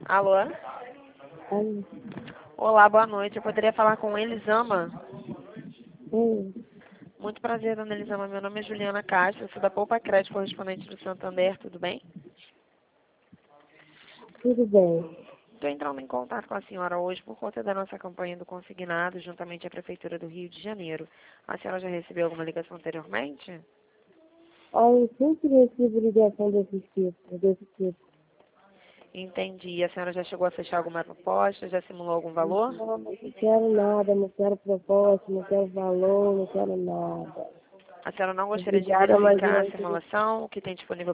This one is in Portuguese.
Alô? Aí, Olá, boa noite. Eu poderia falar com Elisama? ei, Muito prazer, dona Elisama. Meu nome é Juliana Castro, eu sou da Poupa Crédito, correspondente do Santander, tudo bem? tudo bem. Estou entrando em contato com a senhora hoje por conta da nossa campanha do consignado, juntamente à Prefeitura do Rio de Janeiro. A senhora já recebeu alguma ligação anteriormente? Aí, eu sempre recebo ligação desse tipo. Entendi. A senhora já chegou a fechar alguma proposta? Já simulou algum valor? Não quero nada, não quero proposta, não quero valor, não quero nada. A senhora não gostaria de Obrigada, mas verificar a eu simulação, o que tem disponível